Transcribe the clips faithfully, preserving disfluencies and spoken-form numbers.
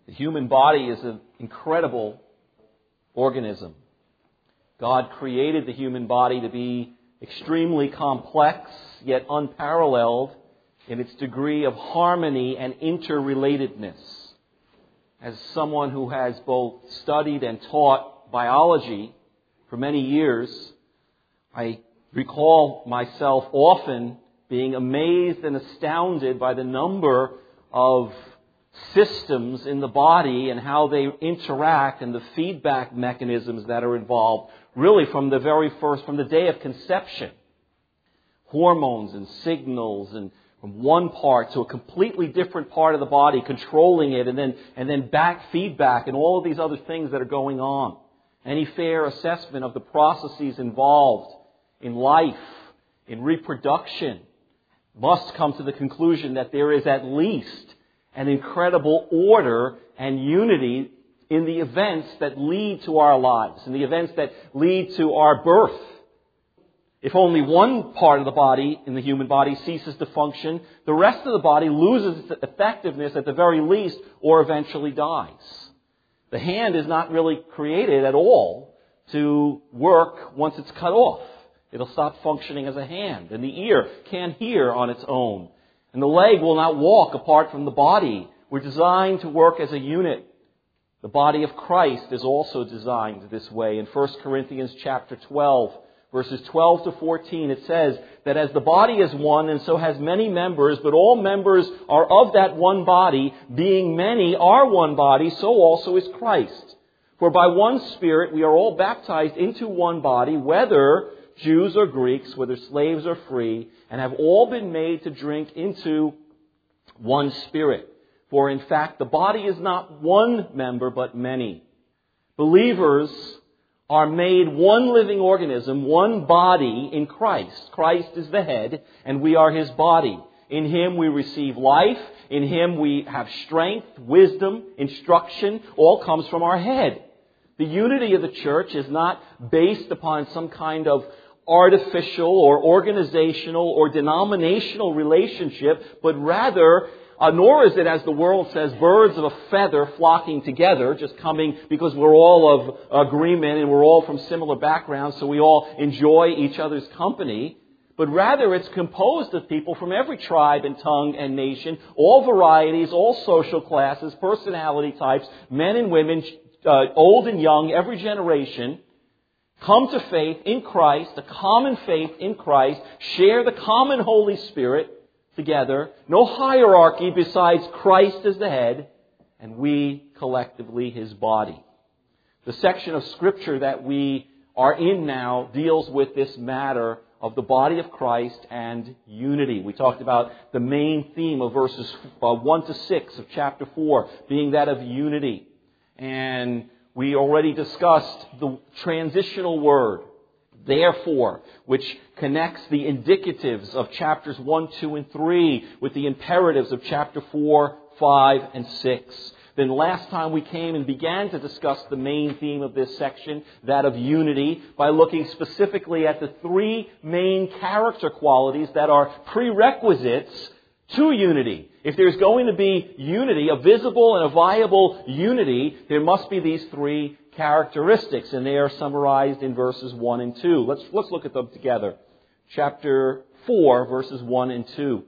The human body is an incredible organism. God created the human body to be extremely complex, yet unparalleled in its degree of harmony and interrelatedness. As someone who has both studied and taught biology for many years, I recall myself often being amazed and astounded by the number of systems in the body and how they interact and the feedback mechanisms that are involved, really from the very first, from the day of conception. Hormones and signals, and from one part to a completely different part of the body, controlling it, and then and then back feedback and all of these other things that are going on. Any fair assessment of the processes involved in life, in reproduction, must come to the conclusion that there is at least an incredible order and unity in the events that lead to our lives, in the events that lead to our birth. If only one part of the body, in the human body, ceases to function, the rest of the body loses its effectiveness at the very least, or eventually dies. The hand is not really created at all to work once it's cut off. It'll stop functioning as a hand. And the ear can't hear on its own. And the leg will not walk apart from the body. We're designed to work as a unit. The body of Christ is also designed this way. In First Corinthians chapter twelve, verses twelve to fourteen, it says that as the body is one and so has many members, but all members are of that one body, being many are one body, so also is Christ. For by one Spirit we are all baptized into one body, whether Jews or Greeks, whether slaves or free, and have all been made to drink into one Spirit. For in fact, the body is not one member, but many. Believers are made one living organism, one body in Christ. Christ is the head, and we are His body. In Him we receive life. In Him we have strength, wisdom, instruction. All comes from our head. The unity of the church is not based upon some kind of artificial or organizational or denominational relationship, but rather, uh, nor is it, as the world says, birds of a feather flocking together, just coming because we're all of agreement and we're all from similar backgrounds, so we all enjoy each other's company. But rather, it's composed of people from every tribe and tongue and nation, all varieties, all social classes, personality types, men and women, uh, old and young, every generation, come to faith in Christ, a common faith in Christ, share the common Holy Spirit together, no hierarchy besides Christ as the head, and we collectively His body. The section of Scripture that we are in now deals with this matter of the body of Christ and unity. We talked about the main theme of verses one to six of chapter four being that of unity. And we already discussed the transitional word, therefore, which connects the indicatives of chapters one, two, and three with the imperatives of chapter four, five, and six. Then last time we came and began to discuss the main theme of this section, that of unity, by looking specifically at the three main character qualities that are prerequisites to unity. If there's going to be unity, a visible and a viable unity, there must be these three characteristics, and they are summarized in verses one and two. Let's, let's look at them together. Chapter four, verses one and two.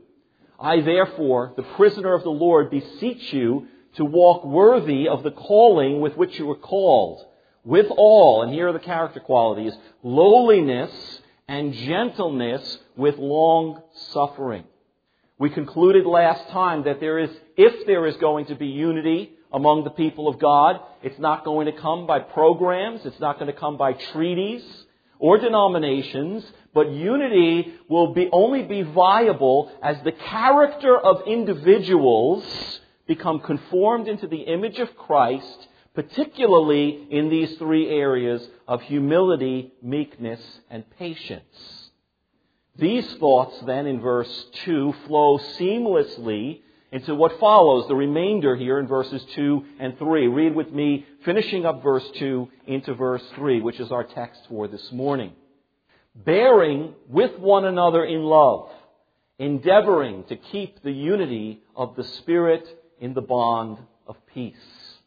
I therefore, the prisoner of the Lord, beseech you to walk worthy of the calling with which you were called, with all, and here are the character qualities, lowliness and gentleness with long suffering. We concluded last time that there is, if there is going to be unity among the people of God, it's not going to come by programs, it's not going to come by treaties or denominations, but unity will be only be viable as the character of individuals become conformed into the image of Christ, particularly in these three areas of humility, meekness, and patience. These thoughts then in verse two flow seamlessly into what follows, the remainder here in verses two and three. Read with me, finishing up verse two into verse three, which is our text for this morning. Bearing with one another in love, endeavoring to keep the unity of the Spirit in the bond of peace.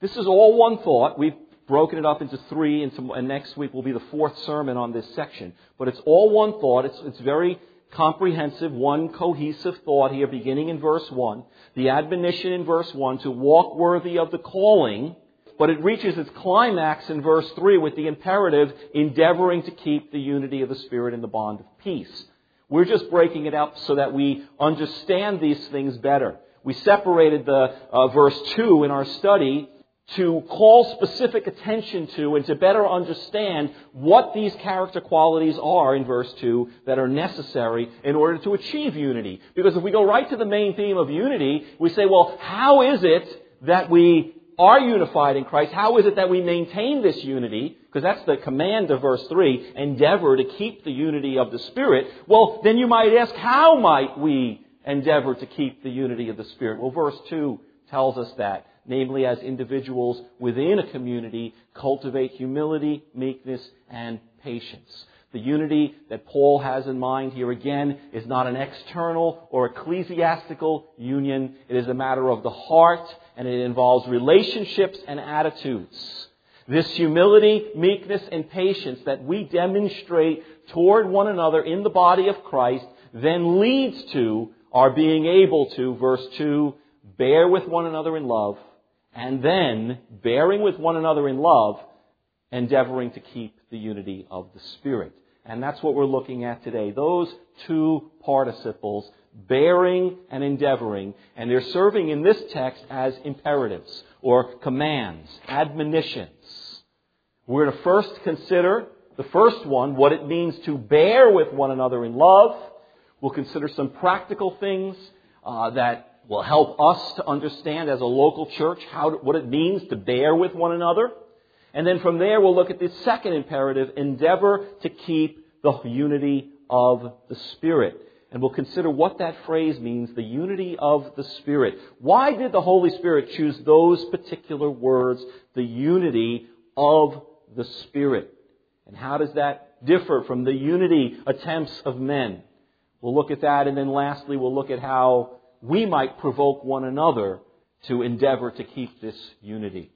This is all one thought. We've broken it up into three, and, some, and next week will be the fourth sermon on this section. But it's all one thought. It's, it's very comprehensive, one cohesive thought here, beginning in verse one. The admonition in verse one to walk worthy of the calling, but it reaches its climax in verse three with the imperative endeavoring to keep the unity of the Spirit in the bond of peace. We're just breaking it up so that we understand these things better. We separated the uh, verse two in our study to call specific attention to and to better understand what these character qualities are in verse two that are necessary in order to achieve unity. Because if we go right to the main theme of unity, we say, well, how is it that we are unified in Christ? How is it that we maintain this unity? Because that's the command of verse three, endeavor to keep the unity of the Spirit. Well, then you might ask, how might we endeavor to keep the unity of the Spirit? Well, verse two tells us that. Namely, as individuals within a community, cultivate humility, meekness, and patience. The unity that Paul has in mind here again is not an external or ecclesiastical union. It is a matter of the heart, and it involves relationships and attitudes. This humility, meekness, and patience that we demonstrate toward one another in the body of Christ then leads to our being able to, verse two, bear with one another in love, and then, bearing with one another in love, endeavoring to keep the unity of the Spirit. And that's what we're looking at today. Those two participles, bearing and endeavoring, and they're serving in this text as imperatives or commands, admonitions. We're going to first consider the first one, what it means to bear with one another in love. We'll consider some practical things uh, that will help us to understand as a local church how to, what it means to bear with one another. And then from there we'll look at the second imperative, endeavor to keep the unity of the Spirit. And we'll consider what that phrase means, the unity of the Spirit. Why did the Holy Spirit choose those particular words, the unity of the Spirit? And how does that differ from the unity attempts of men? We'll look at that, and then lastly we'll look at how we might provoke one another to endeavor to keep this unity.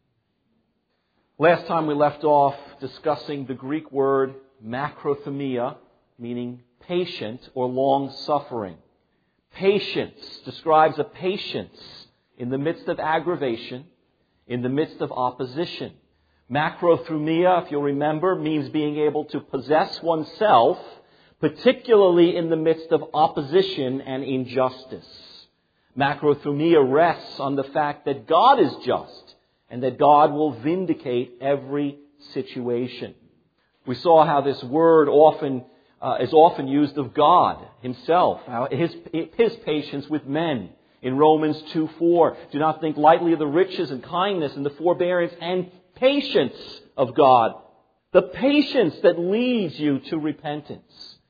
Last time we left off discussing the Greek word macrothumia, meaning patient or long-suffering. Patience describes a patience in the midst of aggravation, in the midst of opposition. Macrothumia, if you'll remember, means being able to possess oneself, particularly in the midst of opposition and injustice. Macrothumia rests on the fact that God is just and that God will vindicate every situation. We saw how this word often uh, is often used of God Himself, how his, his patience with men. In Romans two four, do not think lightly of the riches and kindness and the forbearance and patience of God. The patience that leads you to repentance.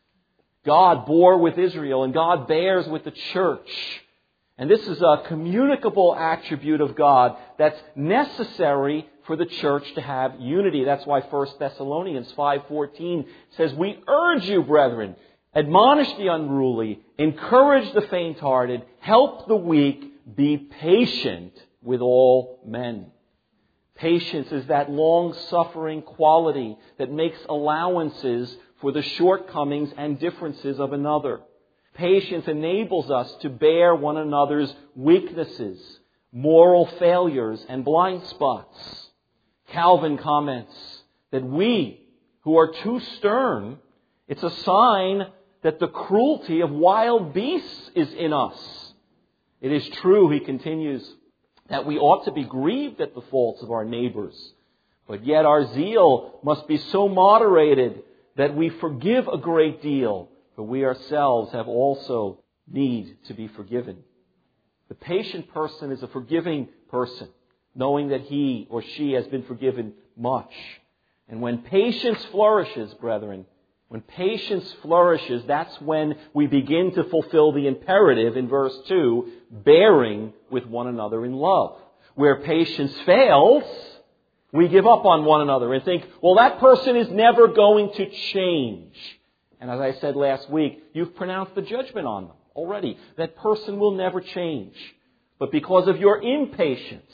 God bore with Israel and God bears with the church. And this is a communicable attribute of God that's necessary for the church to have unity. That's why First Thessalonians five fourteen says, we urge you, brethren, admonish the unruly, encourage the faint-hearted, help the weak, be patient with all men. Patience is that long-suffering quality that makes allowances for the shortcomings and differences of another. Patience enables us to bear one another's weaknesses, moral failures, and blind spots. Calvin comments that we, who are too stern, it's a sign that the cruelty of wild beasts is in us. It is true, he continues, that we ought to be grieved at the faults of our neighbors, but yet our zeal must be so moderated that we forgive a great deal, for we ourselves have also need to be forgiven. The patient person is a forgiving person, knowing that he or she has been forgiven much. And when patience flourishes, brethren, when patience flourishes, that's when we begin to fulfill the imperative in verse two, bearing with one another in love. Where patience fails, we give up on one another and think, well, that person is never going to change. And as I said last week, you've pronounced the judgment on them already. That person will never change. But because of your impatience,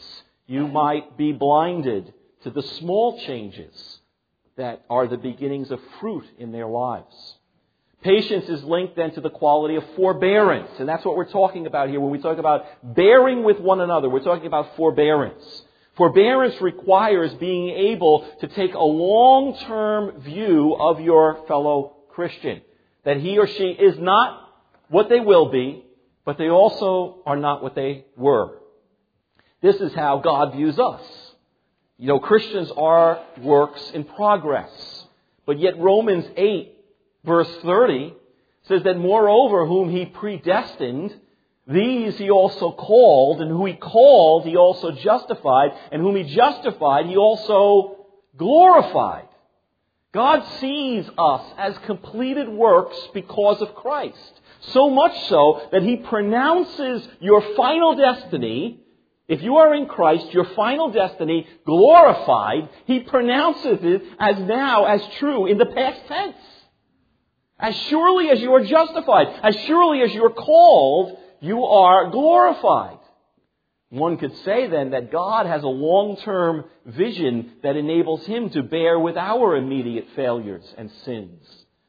you might be blinded to the small changes that are the beginnings of fruit in their lives. Patience is linked then to the quality of forbearance. And that's what we're talking about here when we talk about bearing with one another. We're talking about forbearance. Forbearance requires being able to take a long-term view of your fellow Christian. That he or she is not what they will be, but they also are not what they were. This is how God views us. You know, Christians are works in progress. But yet Romans eight, verse thirty, says that moreover, whom he predestined, these he also called, and who he called, he also justified, and whom he justified, he also glorified. God sees us as completed works because of Christ. So much so that he pronounces your final destiny, if you are in Christ, your final destiny glorified, he pronounces it as now, as true in the past tense. As surely as you are justified, as surely as you are called, you are glorified. One could say then that God has a long-term vision that enables him to bear with our immediate failures and sins.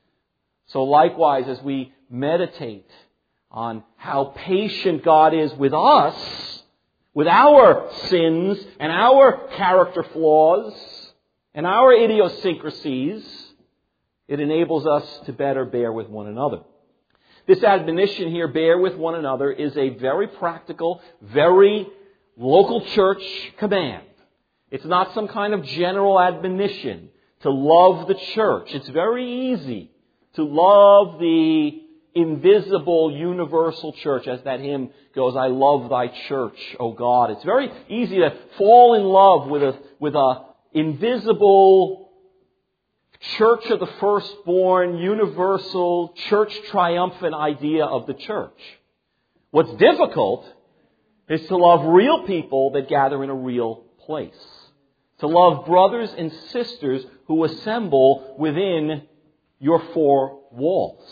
So likewise, as we meditate on how patient God is with us, with our sins and our character flaws and our idiosyncrasies, it enables us to better bear with one another. This admonition here, bear with one another, is a very practical, very local church command. It's not some kind of general admonition to love the church. It's very easy to love the invisible universal church, as that hymn goes, I love thy church, O God. It's very easy to fall in love with a, with a invisible church of the firstborn, universal, church triumphant idea of the church. What's difficult is to love real people that gather in a real place. To love brothers and sisters who assemble within your four walls.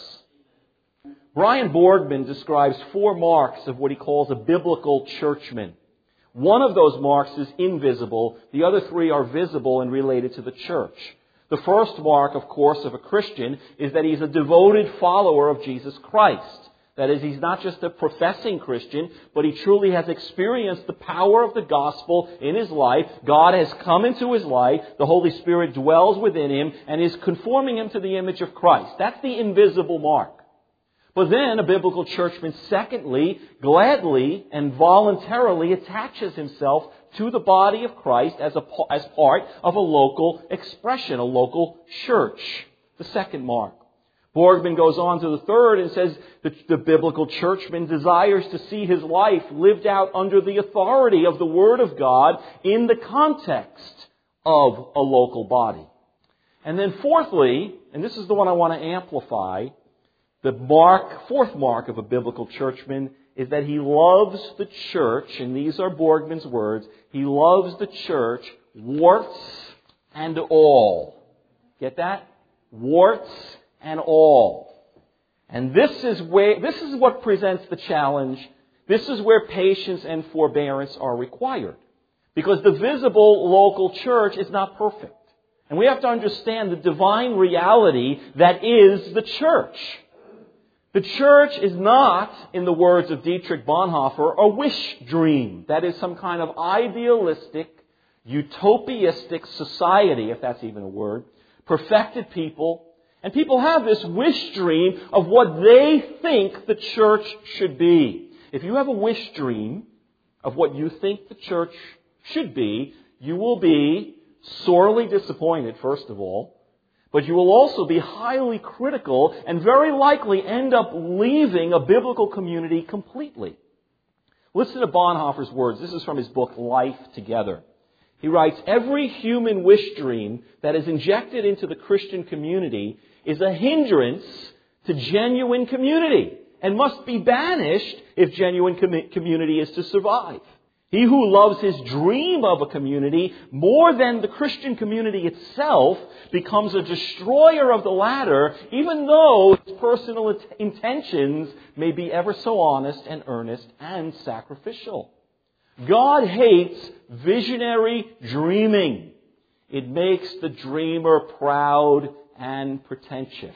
Brian Borgman describes four marks of what he calls a biblical churchman. One of those marks is invisible. The other three are visible and related to the church. The first mark, of course, of a Christian is that he's a devoted follower of Jesus Christ. That is, he's not just a professing Christian, but he truly has experienced the power of the gospel in his life. God has come into his life. The Holy Spirit dwells within him and is conforming him to the image of Christ. That's the invisible mark. But then a biblical churchman, secondly, gladly and voluntarily attaches himself to the body of Christ as a as part of a local expression, a local church. The second mark. Borgman goes on to the third and says that the biblical churchman desires to see his life lived out under the authority of the Word of God in the context of a local body. And then fourthly, and this is the one I want to amplify, the mark, fourth mark of a biblical churchman is that he loves the church, and these are Borgman's words, he loves the church, warts and all. Get that? Warts and all. And this is where, this is what presents the challenge. This is where patience and forbearance are required. Because the visible local church is not perfect. And we have to understand the divine reality that is the church. The church is not, in the words of Dietrich Bonhoeffer, a wish dream. That is some kind of idealistic, utopiistic society, if that's even a word. Perfected people. And people have this wish dream of what they think the church should be. If you have a wish dream of what you think the church should be, you will be sorely disappointed, first of all. But you will also be highly critical and very likely end up leaving a biblical community completely. Listen to Bonhoeffer's words. This is from his book, Life Together. He writes, every human wish dream that is injected into the Christian community is a hindrance to genuine community and must be banished if genuine com- community is to survive. He who loves his dream of a community more than the Christian community itself becomes a destroyer of the latter, even though his personal intentions may be ever so honest and earnest and sacrificial. God hates visionary dreaming. It makes the dreamer proud and pretentious.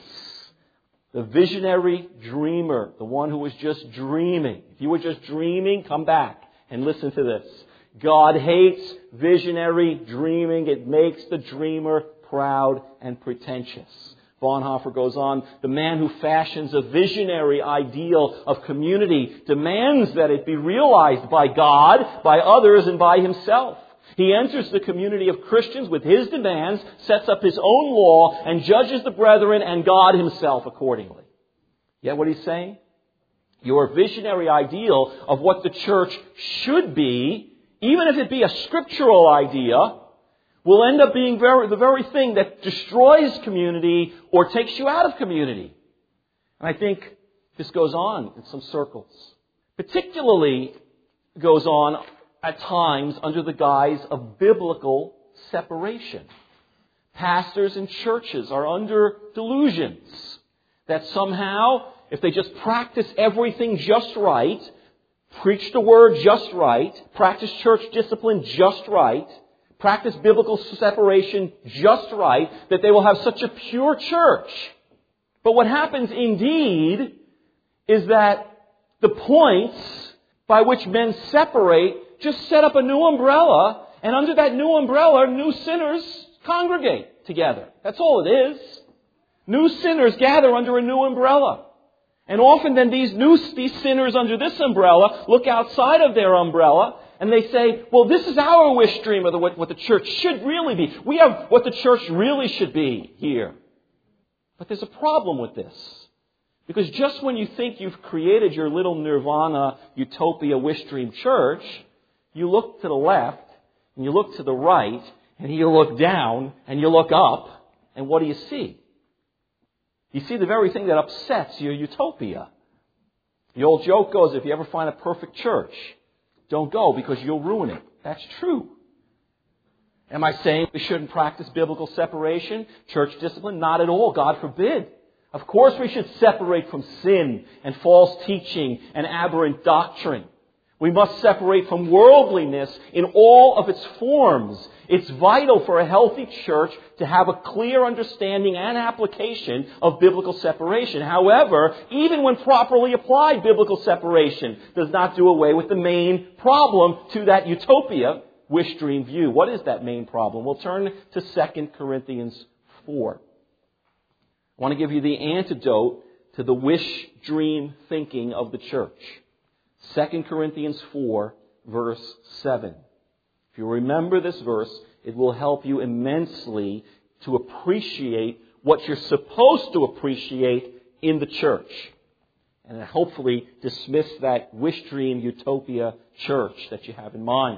The visionary dreamer, the one who was just dreaming. If you were just dreaming, come back and listen to this. God hates visionary dreaming. It makes the dreamer proud and pretentious. Bonhoeffer goes on, the man who fashions a visionary ideal of community demands that it be realized by God, by others, and by himself. He enters the community of Christians with his demands, sets up his own law, and judges the brethren and God himself accordingly. Yet what he's saying? Your visionary ideal of what the church should be, even if it be a scriptural idea, will end up being very, the very thing that destroys community or takes you out of community. And I think this goes on in some circles. Particularly goes on at times under the guise of biblical separation. Pastors and churches are under delusions that somehow, if they just practice everything just right, preach the word just right, practice church discipline just right, practice biblical separation just right, that they will have such a pure church. But what happens indeed is that the points by which men separate just set up a new umbrella, and under that new umbrella, new sinners congregate together. That's all it is. New sinners gather under a new umbrella. And often then these new these sinners under this umbrella look outside of their umbrella and they say, well, this is our wish dream of the, what, what the church should really be. We have what the church really should be here. But there's a problem with this. Because just when you think you've created your little nirvana, utopia, wish dream church, you look to the left and you look to the right and you look down and you look up, and what do you see? You see the very thing that upsets your utopia. The old joke goes, if you ever find a perfect church, don't go because you'll ruin it. That's true. Am I saying we shouldn't practice biblical separation, church discipline? Not at all. God forbid. Of course we should separate from sin and false teaching and aberrant doctrine. We must separate from worldliness in all of its forms. It's vital for a healthy church to have a clear understanding and application of biblical separation. However, even when properly applied, biblical separation does not do away with the main problem to that utopia, wish dream view. What is that main problem? We'll turn to Second Corinthians four. I want to give you the antidote to the wish dream thinking of the church. Second Corinthians four, verse seven. If you remember this verse, it will help you immensely to appreciate what you're supposed to appreciate in the church. And hopefully dismiss that wish dream utopia church that you have in mind.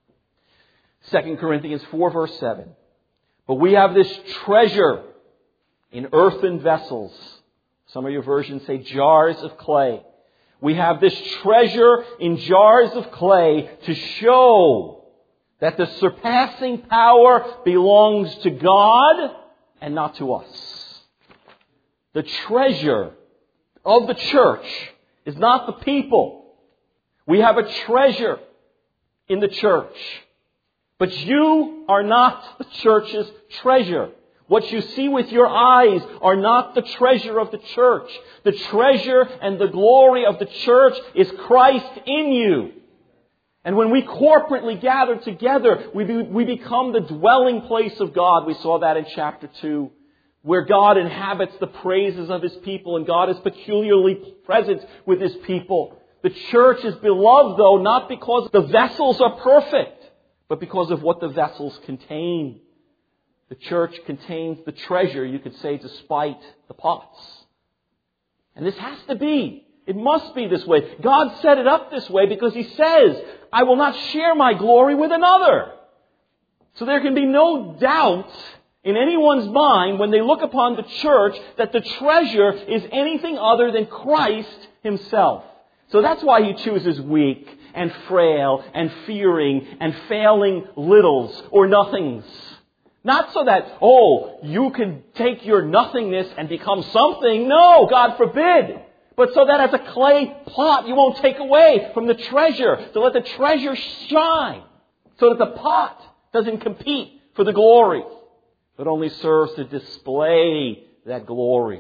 Second Corinthians four, verse seven. But we have this treasure in earthen vessels. Some of your versions say jars of clay. We have this treasure in jars of clay to show that the surpassing power belongs to God and not to us. The treasure of the church is not the people. We have a treasure in the church. But you are not the church's treasure. What you see with your eyes are not the treasure of the church. The treasure and the glory of the church is Christ in you. And when we corporately gather together, we, be, we become the dwelling place of God. We saw that in chapter two, where God inhabits the praises of His people and God is peculiarly present with His people. The church is beloved, though, not because the vessels are perfect, but because of what the vessels contain. The church contains the treasure, you could say, despite the pots. And this has to be. It must be this way. God set it up this way because He says, I will not share my glory with another. So there can be no doubt in anyone's mind when they look upon the church that the treasure is anything other than Christ Himself. So that's why He chooses weak and frail and fearing and failing littles or nothings. Not so that, oh, you can take your nothingness and become something. No, God forbid. But so that as a clay pot, you won't take away from the treasure. To let the treasure shine. so that the pot doesn't compete for the glory, but only serves to display that glory.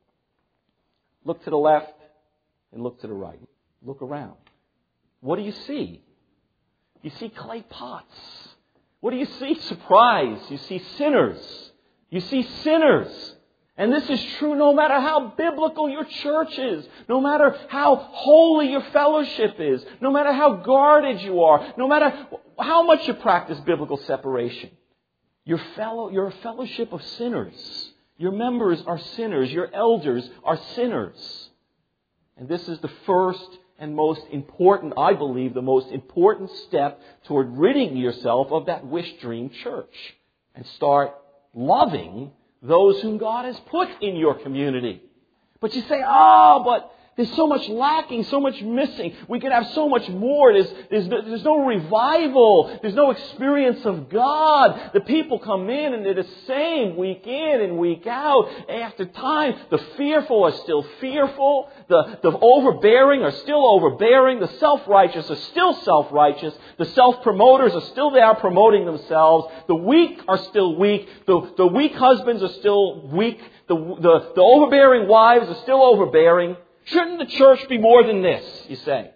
Look to the left and look to the right. Look around. What do you see? You see clay pots. What do you see? Surprise. You see sinners. You see sinners. And this is true no matter how biblical your church is, no matter how holy your fellowship is, no matter how guarded you are, no matter how much you practice biblical separation. Your fellow, you're a fellowship of sinners. Your members are sinners. Your elders are sinners. And this is the first and most important, I believe, the most important step toward ridding yourself of that wish dream church. And start loving those whom God has put in your community. But you say, oh, but there's so much lacking, so much missing. We could have so much more. There's, there's, no, there's no revival. There's no experience of God. The people come in and they're the same week in and week out. After time, the fearful are still fearful. The, the overbearing are still overbearing. The self-righteous are still self-righteous. The self-promoters are still there promoting themselves. The weak are still weak. The, the weak husbands are still weak. The, the, the overbearing wives are still overbearing. Shouldn't the church be more than this, you say?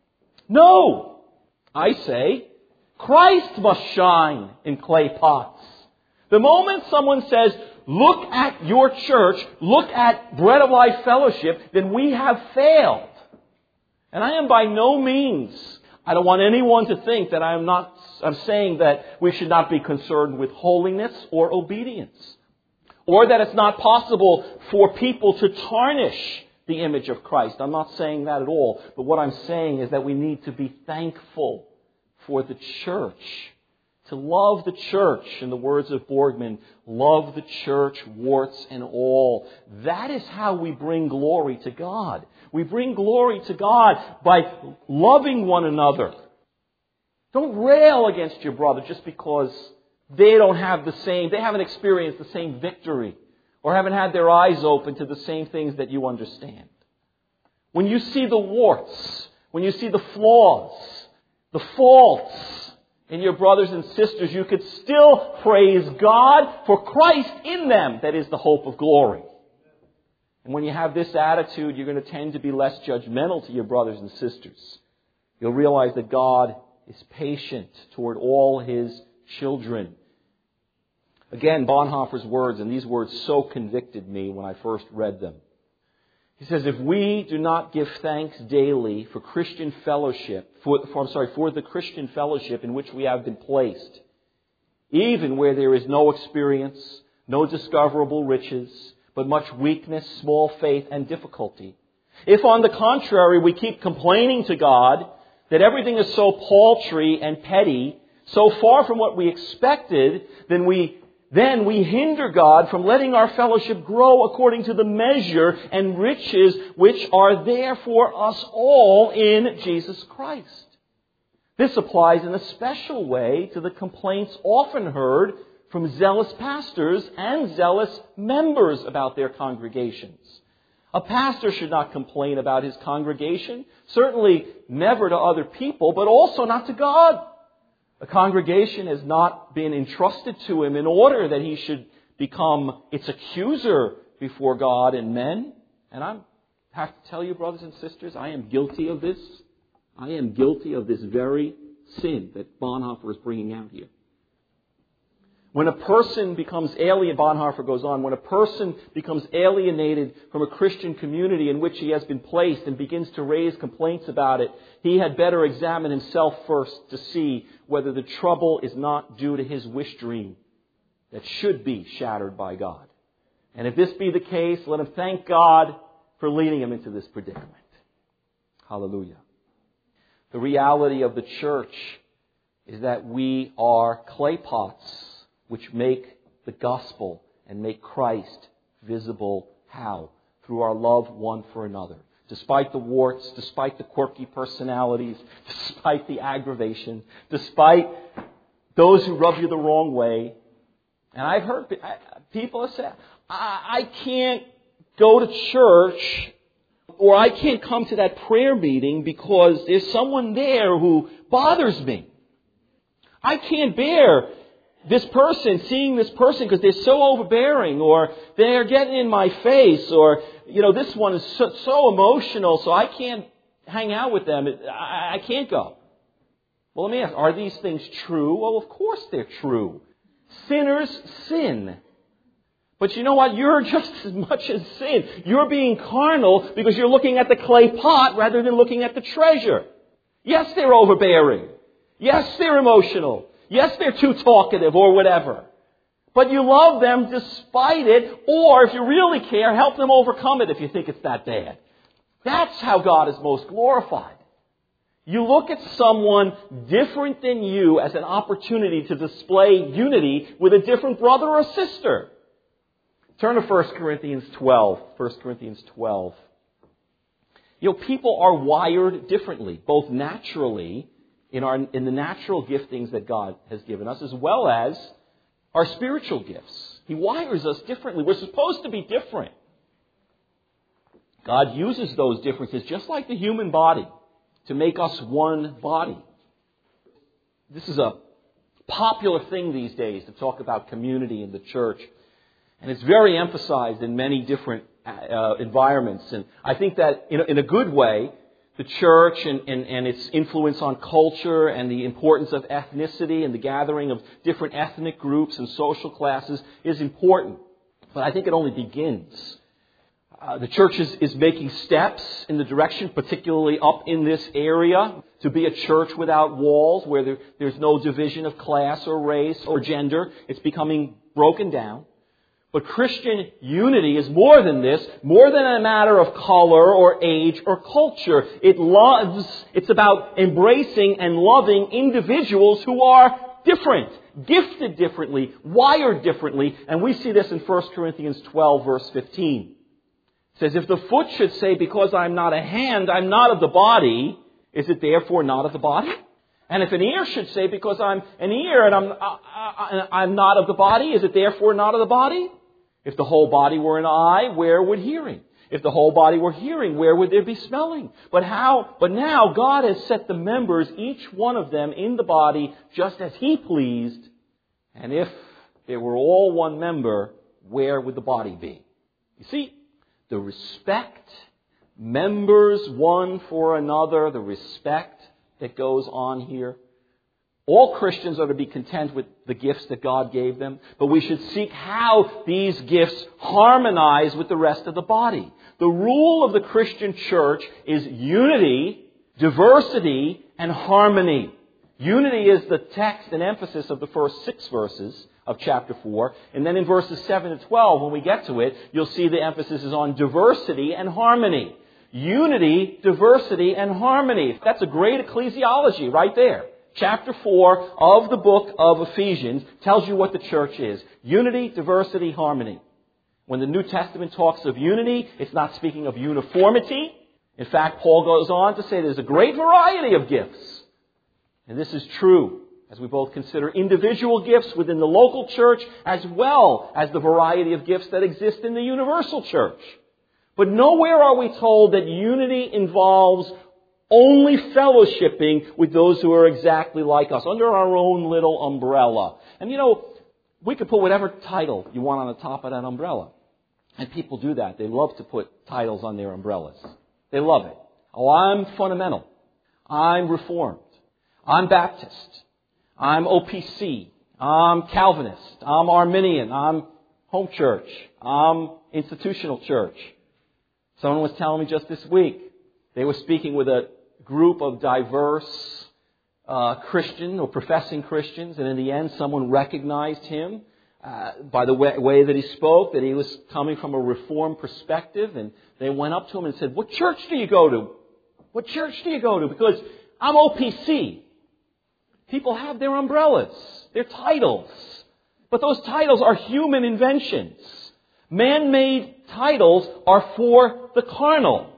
No. I say, Christ must shine in clay pots. The moment someone says, look at your church, look at Bread of Life Fellowship, then we have failed. And I am by no means, I don't want anyone to think that I am not, I'm saying that we should not be concerned with holiness or obedience. Or that it's not possible for people to tarnish the image of Christ. I'm not saying that at all. But what I'm saying is that we need to be thankful for the church. To love the church, in the words of Borgman, love the church, warts and all. That is how we bring glory to God. We bring glory to God by loving one another. Don't rail against your brother just because they don't have the same, they haven't experienced the same victory. Or haven't had their eyes open to the same things that you understand. When you see the warts, when you see the flaws, the faults in your brothers and sisters, you could still praise God for Christ in them, that is the hope of glory. And when you have this attitude, you're going to tend to be less judgmental to your brothers and sisters. You'll realize that God is patient toward all His children. Again, Bonhoeffer's words, and these words so convicted me when I first read them. He says, if we do not give thanks daily for Christian fellowship, for, for, I'm sorry, for the Christian fellowship in which we have been placed, even where there is no experience, no discoverable riches, but much weakness, small faith, and difficulty. If, on the contrary, we keep complaining to God that everything is so paltry and petty, so far from what we expected, then we Then we hinder God from letting our fellowship grow according to the measure and riches which are there for us all in Jesus Christ. This applies in a special way to the complaints often heard from zealous pastors and zealous members about their congregations. A pastor should not complain about his congregation, certainly never to other people, but also not to God. A congregation has not been entrusted to him in order that he should become its accuser before God and men. And I have to tell you, brothers and sisters, I am guilty of this. I am guilty of this very sin that Bonhoeffer is bringing out here. When a person becomes alien, Bonhoeffer goes on, when a person becomes alienated from a Christian community in which he has been placed and begins to raise complaints about it, he had better examine himself first to see whether the trouble is not due to his wish dream that should be shattered by God. And if this be the case, let him thank God for leading him into this predicament. Hallelujah. The reality of the church is that we are clay pots which make the gospel and make Christ visible. How? Through our love one for another. Despite the warts, despite the quirky personalities, despite the aggravation, despite those who rub you the wrong way. And I've heard people have said, I can't go to church or I can't come to that prayer meeting because there's someone there who bothers me. I can't bear this person, seeing this person because they're so overbearing, or they're getting in my face, or, you know, this one is so, so emotional, so I can't hang out with them. I, I can't go. Well, let me ask, are these things true? Well, of course they're true. Sinners sin. But you know what? You're just as much as sin. You're being carnal because you're looking at the clay pot rather than looking at the treasure. Yes, they're overbearing. Yes, they're emotional. Yes, they're too talkative or whatever. But you love them despite it, or if you really care, help them overcome it if you think it's that bad. That's how God is most glorified. You look at someone different than you as an opportunity to display unity with a different brother or sister. Turn to First Corinthians twelve. First Corinthians twelve. You know, people are wired differently, both naturally, in our in the natural giftings that God has given us, as well as our spiritual gifts. He wires us differently. We're supposed to be different. God uses those differences, just like the human body, to make us one body. This is a popular thing these days to talk about community in the church. And it's very emphasized in many different uh, environments. And I think that in a, in a good way, the church and, and, and its influence on culture and the importance of ethnicity and the gathering of different ethnic groups and social classes is important. But I think it only begins. Uh, the church is, is making steps in the direction, particularly up in this area, to be a church without walls, where there, there's no division of class or race or gender. It's becoming broken down. But Christian unity is more than this, more than a matter of color or age or culture. It loves, it's about embracing and loving individuals who are different, gifted differently, wired differently. And we see this in First Corinthians twelve, verse fifteen. It says, if the foot should say, because I'm not a hand, I'm not of the body, is it therefore not of the body? And if an ear should say, because I'm an ear and I'm, I, I, I'm not of the body, is it therefore not of the body? If the whole body were an eye, where would hearing? If the whole body were hearing, where would there be smelling? But how? But now God has set the members, each one of them, in the body just as He pleased. And if they were all one member, where would the body be? You see, the respect, members one for another, the respect that goes on here. All Christians are to be content with the gifts that God gave them, but we should seek how these gifts harmonize with the rest of the body. The rule of the Christian church is unity, diversity, and harmony. Unity is the text and emphasis of the first six verses of chapter four. And then in verses seven to twelve, when we get to it, you'll see the emphasis is on diversity and harmony. Unity, diversity, and harmony. That's a great ecclesiology right there. Chapter four of the book of Ephesians tells you what the church is. Unity, diversity, harmony. When the New Testament talks of unity, it's not speaking of uniformity. In fact, Paul goes on to say there's a great variety of gifts. And this is true as we both consider individual gifts within the local church as well as the variety of gifts that exist in the universal church. But nowhere are we told that unity involves only fellowshipping with those who are exactly like us, under our own little umbrella. And you know, we could put whatever title you want on the top of that umbrella. And people do that. They love to put titles on their umbrellas. They love it. Oh, I'm fundamental. I'm Reformed. I'm Baptist. I'm O P C. I'm Calvinist. I'm Arminian. I'm Home Church. I'm Institutional Church. Someone was telling me just this week, they were speaking with a group of diverse uh, Christian or professing Christians, and in the end someone recognized him uh, by the way, way that he spoke, that he was coming from a Reformed perspective, and they went up to him and said, what church do you go to? What church do you go to? Because I'm O P C. People have their umbrellas, their titles, but those titles are human inventions. Man-made titles are for the carnal.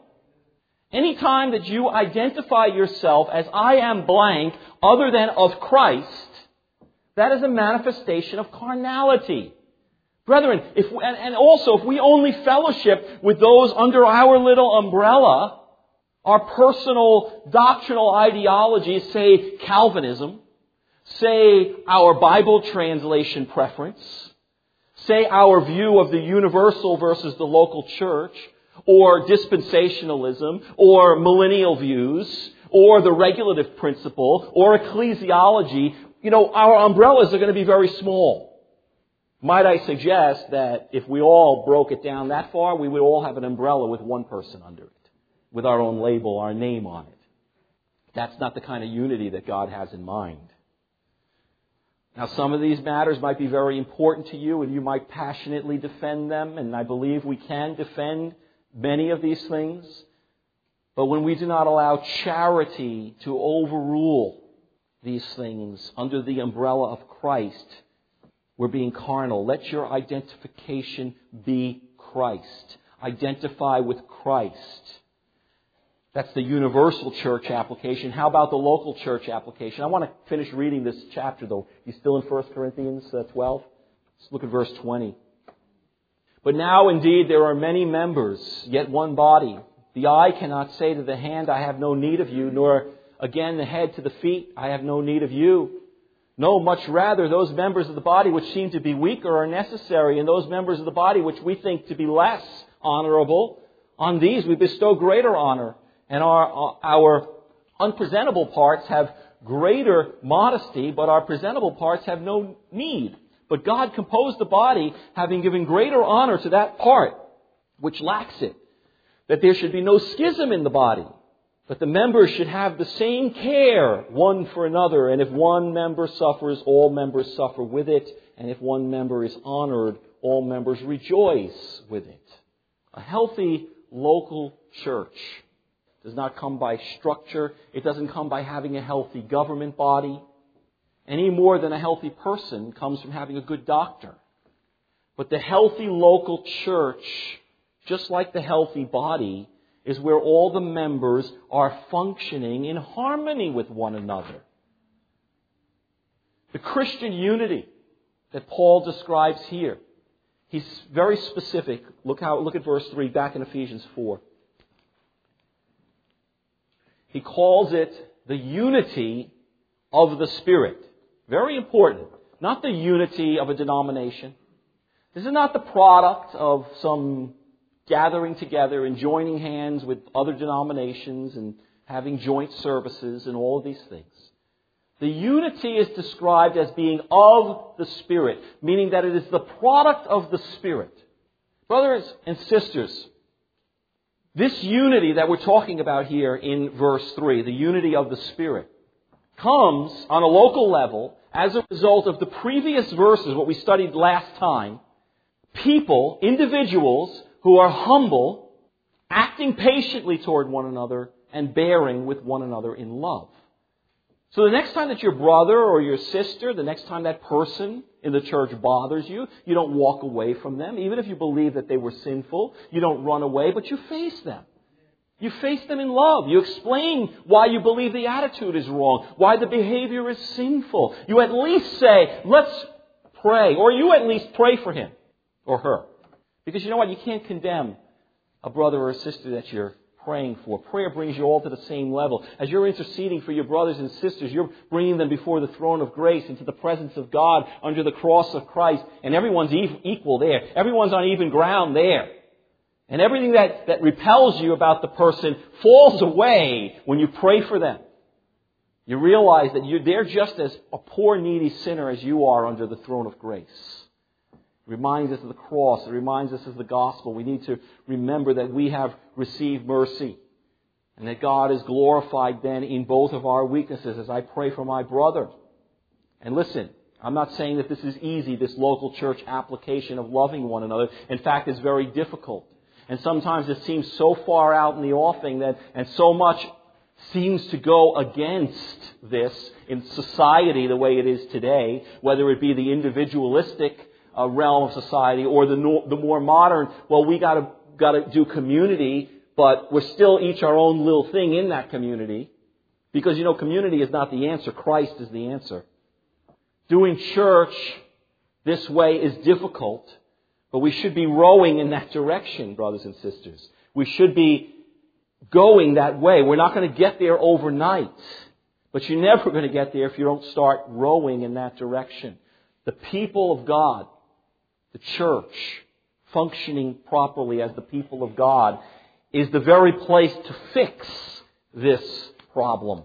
Anytime that you identify yourself as I am blank other than of Christ, that is a manifestation of carnality. Brethren, if and, and also if we only fellowship with those under our little umbrella, our personal doctrinal ideologies, say Calvinism, say our Bible translation preference, say our view of the universal versus the local church, or dispensationalism, or millennial views, or the regulative principle, or ecclesiology, you know, our umbrellas are going to be very small. Might I suggest that if we all broke it down that far, we would all have an umbrella with one person under it, with our own label, our name on it. That's not the kind of unity that God has in mind. Now, some of these matters might be very important to you, and you might passionately defend them, and I believe we can defend many of these things. But when we do not allow charity to overrule these things under the umbrella of Christ, we're being carnal. Let your identification be Christ. Identify with Christ. That's the universal church application. How about the local church application? I want to finish reading this chapter, though. You still in First Corinthians twelve? Let's look at verse twenty. But now, indeed, there are many members, yet one body. The eye cannot say to the hand, I have no need of you, nor again the head to the feet, I have no need of you. No, much rather, those members of the body which seem to be weaker are necessary, and those members of the body which we think to be less honorable, on these we bestow greater honor. And our, our unpresentable parts have greater modesty, but our presentable parts have no need. But God composed the body, having given greater honor to that part which lacks it, that there should be no schism in the body, but the members should have the same care one for another. And if one member suffers, all members suffer with it. And if one member is honored, all members rejoice with it. A healthy local church does not come by structure. It doesn't come by having a healthy government body. Any more than a healthy person comes from having a good doctor. But the healthy local church, just like the healthy body, is where all the members are functioning in harmony with one another. The Christian unity that Paul describes here, he's very specific. Look how look at verse three back in Ephesians four. He calls it the unity of the Spirit. Very important. Not the unity of a denomination. This is not the product of some gathering together and joining hands with other denominations and having joint services and all of these things. The unity is described as being of the Spirit, meaning that it is the product of the Spirit. Brothers and sisters, this unity that we're talking about here in verse three, the unity of the Spirit, comes on a local level as a result of the previous verses, what we studied last time. People, individuals, who are humble, acting patiently toward one another, and bearing with one another in love. So the next time that your brother or your sister, the next time that person in the church bothers you, you don't walk away from them. Even if you believe that they were sinful, you don't run away, but you face them. You face them in love. You explain why you believe the attitude is wrong, why the behavior is sinful. You at least say, let's pray, or you at least pray for him or her. Because you know what? You can't condemn a brother or a sister that you're praying for. Prayer brings you all to the same level. As you're interceding for your brothers and sisters, you're bringing them before the throne of grace into the presence of God under the cross of Christ. And everyone's equal there. Everyone's on even ground there. And everything that, that repels you about the person falls away when you pray for them. You realize that you're, they're just as a poor, needy sinner as you are under the throne of grace. It reminds us of the cross. It reminds us of the gospel. We need to remember that we have received mercy and that God is glorified then in both of our weaknesses as I pray for my brother. And listen, I'm not saying that this is easy, this local church application of loving one another. In fact, it's very difficult. And sometimes it seems so far out in the offing that, and so much seems to go against this in society the way it is today, whether it be the individualistic uh, realm of society or the no, the more modern, well, we got to got to do community, but we're still each our own little thing in that community. Because, you know, community is not the answer. Christ is the answer. Doing church this way is difficult, but we should be rowing in that direction, brothers and sisters. We should be going that way. We're not going to get there overnight. But you're never going to get there if you don't start rowing in that direction. The people of God, the church, functioning properly as the people of God, is the very place to fix this problem.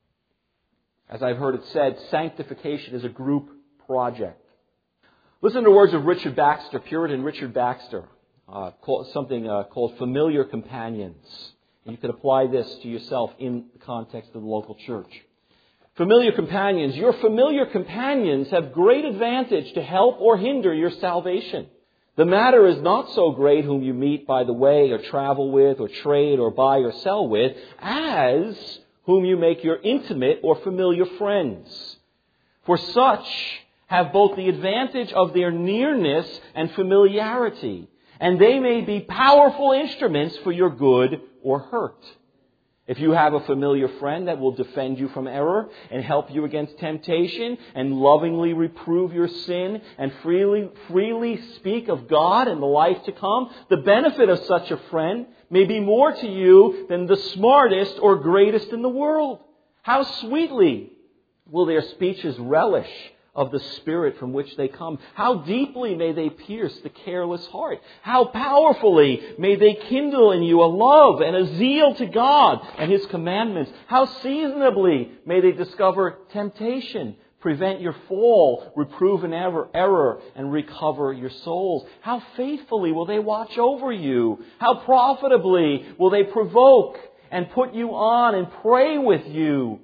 As I've heard it said, sanctification is a group project. Listen to the words of Richard Baxter, Puritan Richard Baxter, uh, called, something uh, called familiar companions. And you could apply this to yourself in the context of the local church. Familiar companions. Your familiar companions have great advantage to help or hinder your salvation. The matter is not so great whom you meet by the way or travel with or trade or buy or sell with as whom you make your intimate or familiar friends. For such have both the advantage of their nearness and familiarity, and they may be powerful instruments for your good or hurt. If you have a familiar friend that will defend you from error and help you against temptation and lovingly reprove your sin and freely, freely speak of God and the life to come, the benefit of such a friend may be more to you than the smartest or greatest in the world. How sweetly will their speeches relish of the Spirit from which they come. How deeply may they pierce the careless heart. How powerfully may they kindle in you a love and a zeal to God and His commandments. How seasonably may they discover temptation, prevent your fall, reprove an error, and recover your souls. How faithfully will they watch over you. How profitably will they provoke and put you on and pray with you.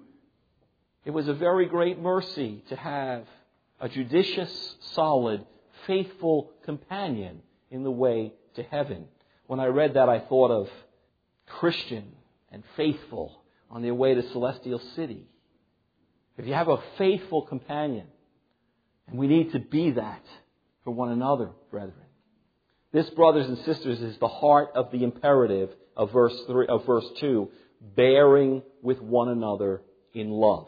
It was a very great mercy to have a judicious, solid, faithful companion in the way to heaven. When I read that, I thought of Christian and faithful on their way to Celestial City. If you have a faithful companion, and we need to be that for one another, brethren. This, brothers and sisters, is the heart of the imperative of verse three, of verse two, bearing with one another in love.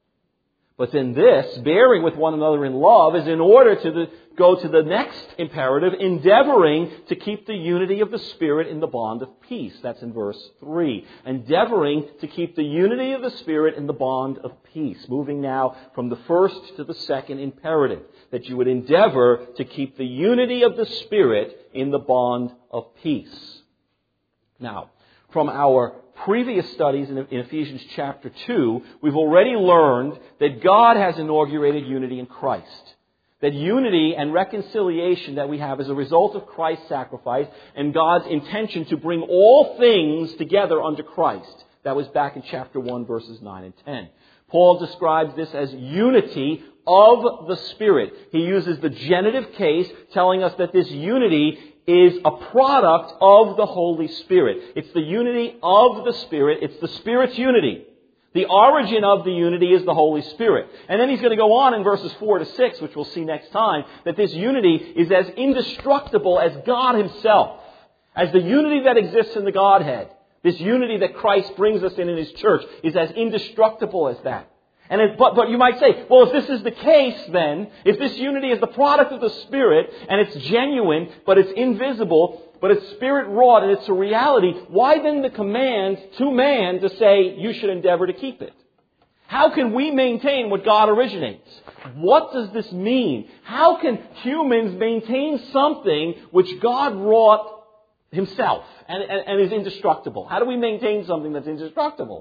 But then this, bearing with one another in love, is in order to the, go to the next imperative, endeavoring to keep the unity of the Spirit in the bond of peace. That's in verse three. Endeavoring to keep the unity of the Spirit in the bond of peace. Moving now from the first to the second imperative. That you would endeavor to keep the unity of the Spirit in the bond of peace. Now, from our previous studies in Ephesians chapter two, we've already learned that God has inaugurated unity in Christ. That unity and reconciliation that we have is a result of Christ's sacrifice and God's intention to bring all things together under Christ. That was back in chapter one, verses nine and ten. Paul describes this as unity of the Spirit. He uses the genitive case, telling us that this unity is a product of the Holy Spirit. It's the unity of the Spirit. It's the Spirit's unity. The origin of the unity is the Holy Spirit. And then he's going to go on in verses four to six, which we'll see next time, that this unity is as indestructible as God Himself, as the unity that exists in the Godhead. This unity that Christ brings us in in His church is as indestructible as that. And it, but, but you might say, well, if this is the case, then, if this unity is the product of the Spirit, and it's genuine, but it's invisible, but it's Spirit-wrought, and it's a reality, why then the command to man to say, you should endeavor to keep it? How can we maintain what God originates? What does this mean? How can humans maintain something which God wrought Himself and, and, and is indestructible? How do we maintain something that's indestructible?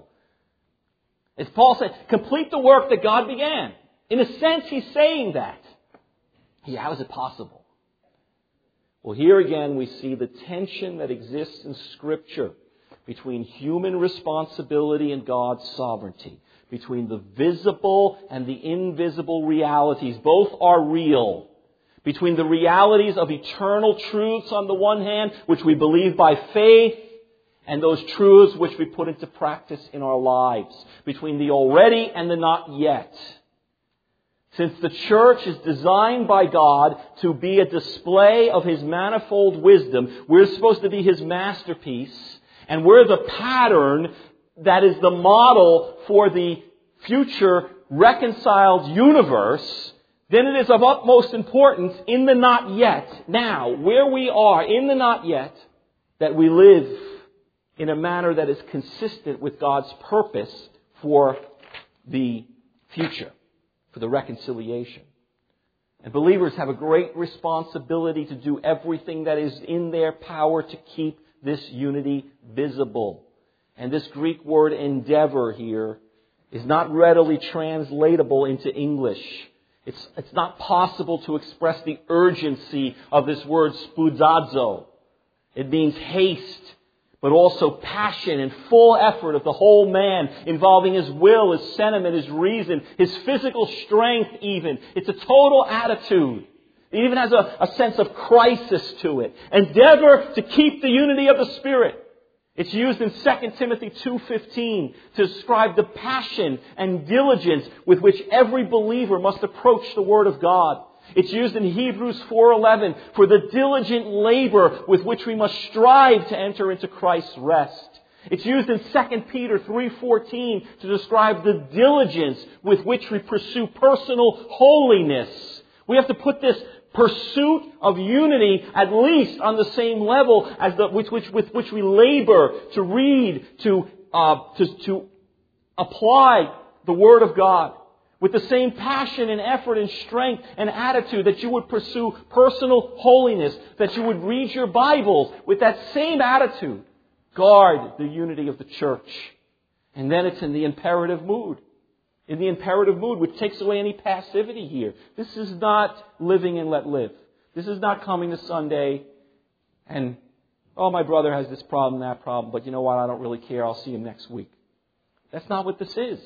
As Paul said, complete the work that God began. In a sense, he's saying that. Yeah, how is it possible? Well, here again we see the tension that exists in Scripture between human responsibility and God's sovereignty. Between the visible and the invisible realities. Both are real. Between the realities of eternal truths on the one hand, which we believe by faith, and those truths which we put into practice in our lives. Between the already and the not yet. Since the church is designed by God to be a display of His manifold wisdom, we're supposed to be His masterpiece. And we're the pattern that is the model for the future reconciled universe. Then it is of utmost importance in the not yet, now, where we are in the not yet, that we live in a manner that is consistent with God's purpose for the future, for the reconciliation. And believers have a great responsibility to do everything that is in their power to keep this unity visible. And this Greek word endeavor here is not readily translatable into English. It's, it's not possible to express the urgency of this word spoudazo. It means haste, but also passion and full effort of the whole man, involving his will, his sentiment, his reason, his physical strength even. It's a total attitude. It even has a, a sense of crisis to it. Endeavor to keep the unity of the Spirit. It's used in Second Timothy two fifteen to describe the passion and diligence with which every believer must approach the Word of God. It's used in Hebrews four eleven for the diligent labor with which we must strive to enter into Christ's rest. It's used in Second Peter three fourteen to describe the diligence with which we pursue personal holiness. We have to put this pursuit of unity at least on the same level as the with which with which we labor to read, to uh, to, to apply the Word of God. With the same passion and effort and strength and attitude that you would pursue personal holiness, that you would read your Bibles with that same attitude. Guard the unity of the church. And then it's in the imperative mood. In the imperative mood, which takes away any passivity here. This is not living and let live. This is not coming to Sunday and, oh, my brother has this problem, that problem, but you know what, I don't really care, I'll see him next week. That's not what this is.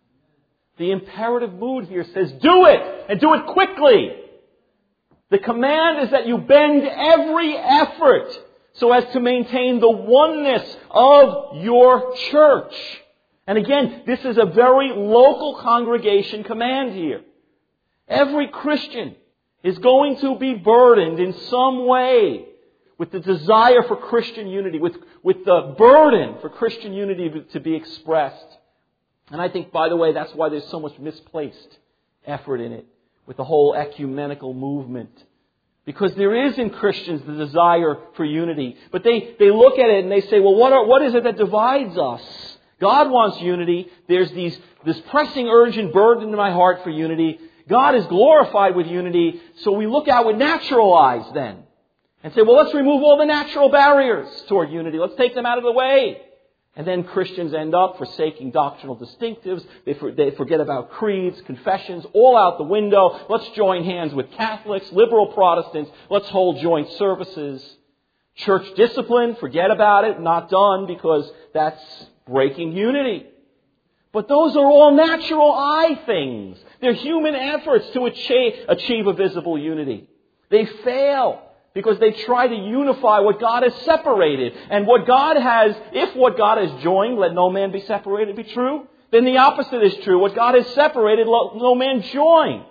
The imperative mood here says, do it, and do it quickly. The command is that you bend every effort so as to maintain the oneness of your church. And again, this is a very local congregation command here. Every Christian is going to be burdened in some way with the desire for Christian unity, with, with the burden for Christian unity to be expressed. And I think, by the way, that's why there's so much misplaced effort in it with the whole ecumenical movement. Because there is in Christians the desire for unity. But they, they look at it and they say, well, what are, what is it that divides us? God wants unity. There's these, this pressing urge and burden in my heart for unity. God is glorified with unity. So we look out with natural eyes then and say, well, let's remove all the natural barriers toward unity. Let's take them out of the way. And then Christians end up forsaking doctrinal distinctives. They, for, they forget about creeds, confessions, all out the window. Let's join hands with Catholics, liberal Protestants. Let's hold joint services. Church discipline, forget about it. Not done because that's breaking unity. But those are all natural eye things. They're human efforts to achieve, achieve a visible unity. They fail. Because they try to unify what God has separated. And what God has, if what God has joined, let no man be separated, be true, then the opposite is true. What God has separated, let no man join.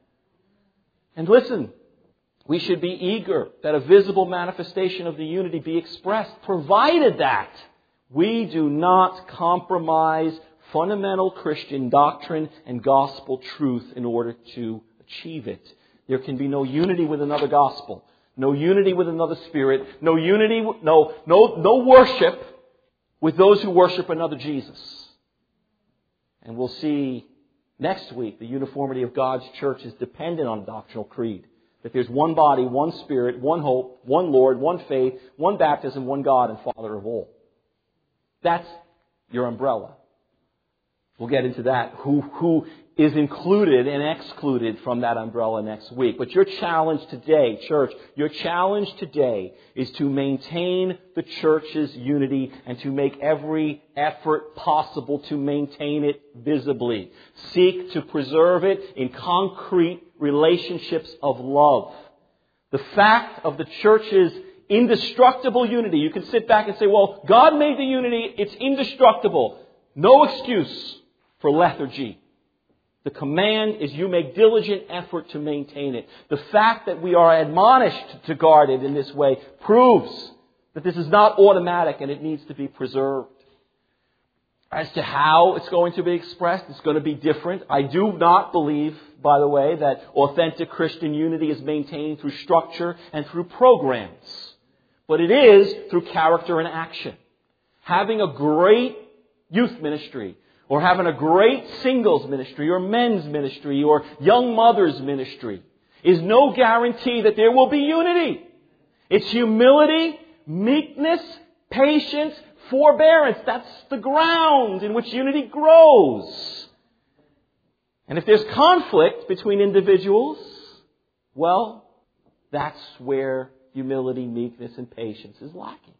And listen, we should be eager that a visible manifestation of the unity be expressed, provided that we do not compromise fundamental Christian doctrine and gospel truth in order to achieve it. There can be no unity with another gospel. No unity with another spirit. No unity, no, no, no worship with those who worship another Jesus. And we'll see next week the uniformity of God's church is dependent on doctrinal creed. That there's one body, one spirit, one hope, one Lord, one faith, one baptism, one God and Father of all. That's your umbrella. We'll get into that. Who, who is included and excluded from that umbrella next week. But your challenge today, church, your challenge today is to maintain the church's unity and to make every effort possible to maintain it visibly. Seek to preserve it in concrete relationships of love. The fact of the church's indestructible unity, you can sit back and say, well, God made the unity, it's indestructible. No excuse for lethargy. The command is you make diligent effort to maintain it. The fact that we are admonished to guard it in this way proves that this is not automatic and it needs to be preserved. As to how it's going to be expressed, it's going to be different. I do not believe, by the way, that authentic Christian unity is maintained through structure and through programs. But it is through character and action. Having a great youth ministry or having a great singles ministry or men's ministry or young mothers ministry is no guarantee that there will be unity. It's humility, meekness, patience, forbearance. That's the ground in which unity grows. And if there's conflict between individuals, well, that's where humility, meekness, and patience is lacking.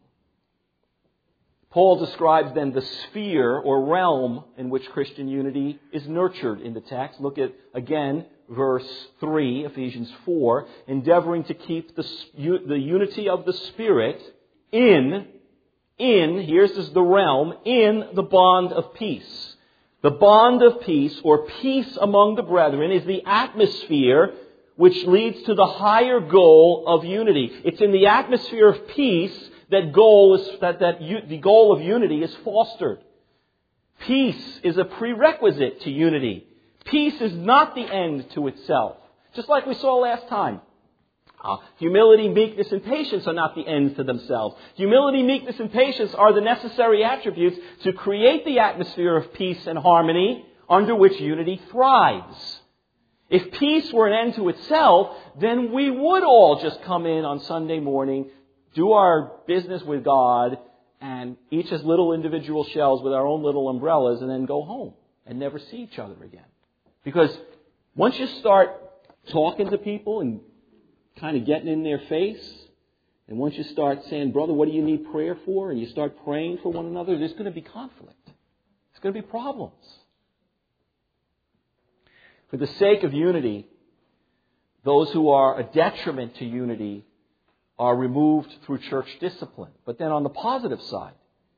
Paul describes then the sphere or realm in which Christian unity is nurtured in the text. Look at, again, verse three, Ephesians four, endeavoring to keep the, the unity of the Spirit in, in, here's this, the realm, in the bond of peace. The bond of peace, or peace among the brethren, is the atmosphere which leads to the higher goal of unity. It's in the atmosphere of peace that goal is that, that u, the goal of unity is fostered. Peace is a prerequisite to unity. Peace is not the end to itself. Just like we saw last time. Uh, humility, meekness, and patience are not the ends to themselves. Humility, meekness, and patience are the necessary attributes to create the atmosphere of peace and harmony under which unity thrives. If peace were an end to itself, then we would all just come in on Sunday morning, do our business with God, and each as little individual shells with our own little umbrellas, and then go home and never see each other again. Because once you start talking to people and kind of getting in their face, and once you start saying, brother, what do you need prayer for? And you start praying for one another, there's going to be conflict. There's going to be problems. For the sake of unity, those who are a detriment to unity are removed through church discipline. But then on the positive side,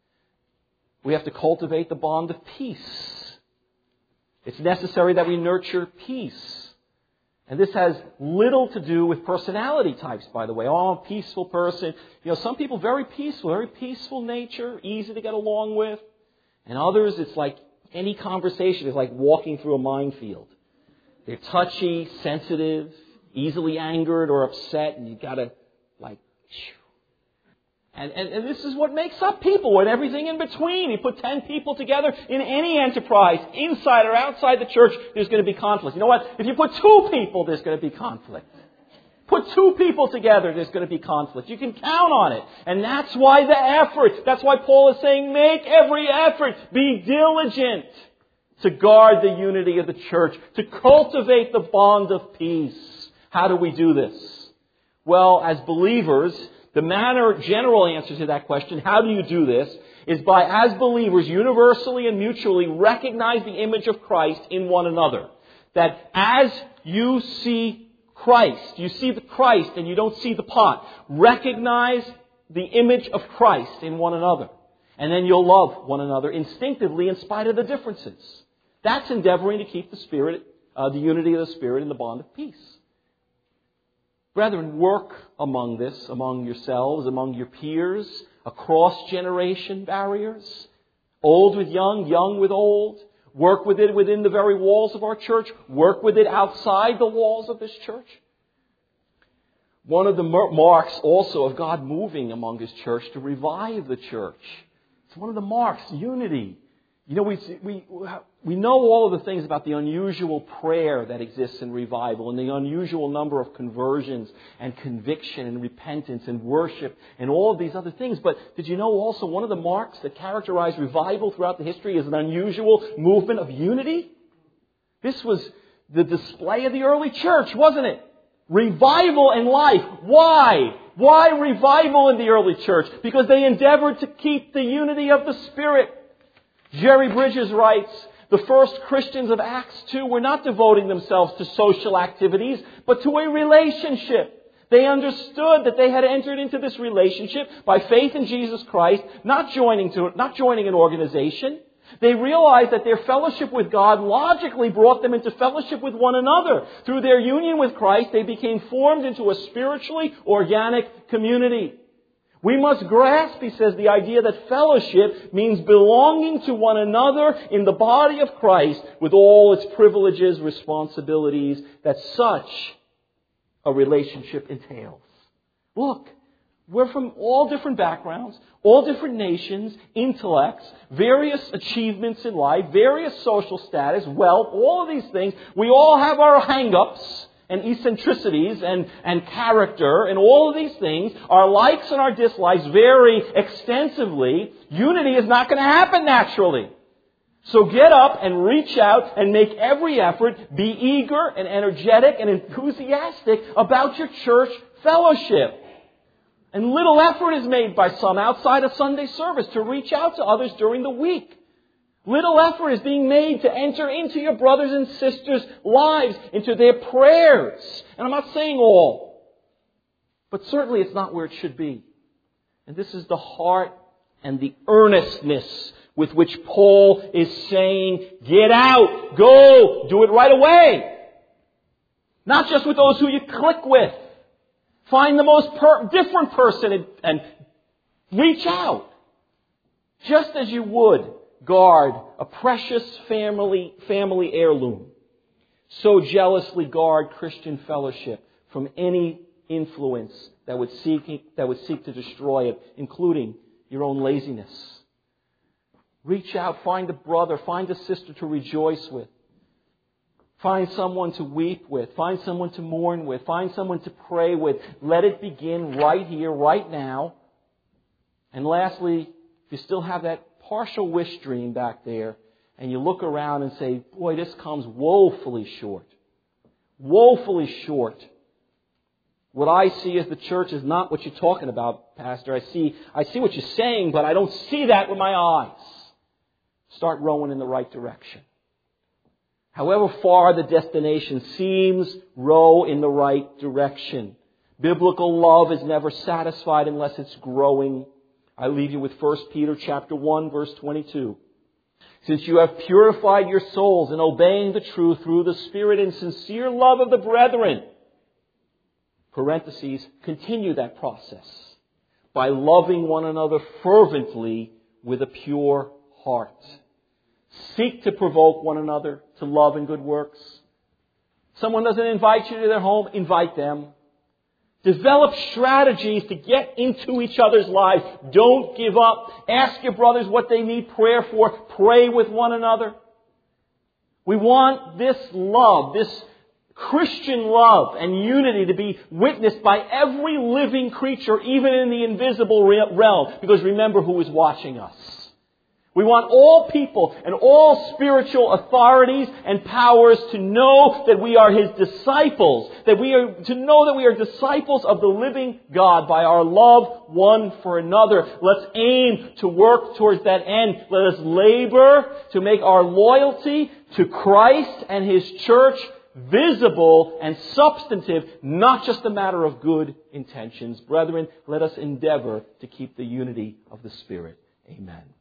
we have to cultivate the bond of peace. It's necessary that we nurture peace. And this has little to do with personality types, by the way. Oh, I'm a peaceful person. You know, some people very peaceful, very peaceful nature, easy to get along with. And others, it's like any conversation is like walking through a minefield. They're touchy, sensitive, easily angered or upset, and you got to like, and, and, and this is what makes up people and everything in between. You put ten people together in any enterprise, inside or outside the church, there's going to be conflict. You know what? If you put two people, there's going to be conflict. Put two people together, there's going to be conflict. You can count on it. And that's why the effort, that's why Paul is saying, make every effort, be diligent to guard the unity of the church, to cultivate the bond of peace. How do we do this? Well, as believers, the manner, general answer to that question, how do you do this, is by, as believers, universally and mutually recognize the image of Christ in one another. That as you see Christ, you see the Christ and you don't see the pot. Recognize the image of Christ in one another. And then you'll love one another instinctively in spite of the differences. That's endeavoring to keep the Spirit, uh, the unity of the Spirit in the bond of peace. Brethren, work among this, among yourselves, among your peers, across generation barriers, old with young, young with old. Work with it within the very walls of our church. Work with it outside the walls of this church. One of the marks also of God moving among His church to revive the church. It's one of the marks, unity. You know, we, we, we know all of the things about the unusual prayer that exists in revival and the unusual number of conversions and conviction and repentance and worship and all of these other things. But did you know also one of the marks that characterize revival throughout the history is an unusual movement of unity? This was the display of the early church, wasn't it? Revival and life. Why? Why revival in the early church? Because they endeavored to keep the unity of the Spirit. Jerry Bridges writes, the first Christians of Acts two were not devoting themselves to social activities, but to a relationship. They understood that they had entered into this relationship by faith in Jesus Christ, not joining to, not joining an organization. They realized that their fellowship with God logically brought them into fellowship with one another. Through their union with Christ, they became formed into a spiritually organic community. We must grasp, he says, the idea that fellowship means belonging to one another in the body of Christ with all its privileges, responsibilities that such a relationship entails. Look, We're from all different backgrounds, all different nations, intellects, various achievements in life, various social status, wealth, all of these things. We all have our hang-ups and eccentricities and, and character and all of these things. Our likes and our dislikes vary extensively. Unity is not going to happen naturally. So get up and reach out and make every effort. Be eager and energetic and enthusiastic about your church fellowship. And little effort is made by some outside of Sunday service to reach out to others during the week. Little effort is being made to enter into your brothers and sisters' lives, into their prayers. And I'm not saying all, but certainly it's not where it should be. And this is the heart and the earnestness with which Paul is saying, get out, go, do it right away. Not just with those who you click with. Find the most per- different person and, and reach out. Just as you would guard a precious family, family heirloom. So jealously guard Christian fellowship from any influence that would seek, that would seek to destroy it, including your own laziness. Reach out, find a brother, find a sister to rejoice with. Find someone to weep with. Find someone to mourn with. Find someone to pray with. Let it begin right here, right now. And lastly, if you still have that partial wish dream back there, and you look around and say, boy, this comes woefully short. Woefully short. What I see as the church is not what you're talking about, Pastor. I see, I see what you're saying, but I don't see that with my eyes. Start rowing in the right direction. However far the destination seems, row in the right direction. Biblical love is never satisfied unless it's growing. I leave you with First Peter chapter one, verse twenty-two. Since you have purified your souls in obeying the truth through the Spirit in sincere love of the brethren, parentheses, continue that process by loving one another fervently with a pure heart. Seek to provoke one another to love and good works. Someone doesn't invite you to their home, invite them. Develop strategies to get into each other's lives. Don't give up. Ask your brothers what they need prayer for. Pray with one another. We want this love, this Christian love and unity to be witnessed by every living creature, even in the invisible realm. Because remember who is watching us. We want all people and all spiritual authorities and powers to know that we are His disciples, that we are to know that we are disciples of the living God by our love one for another. Let's aim to work towards that end. Let us labor to make our loyalty to Christ and His church visible and substantive, not just a matter of good intentions. Brethren, let us endeavor to keep the unity of the Spirit. Amen.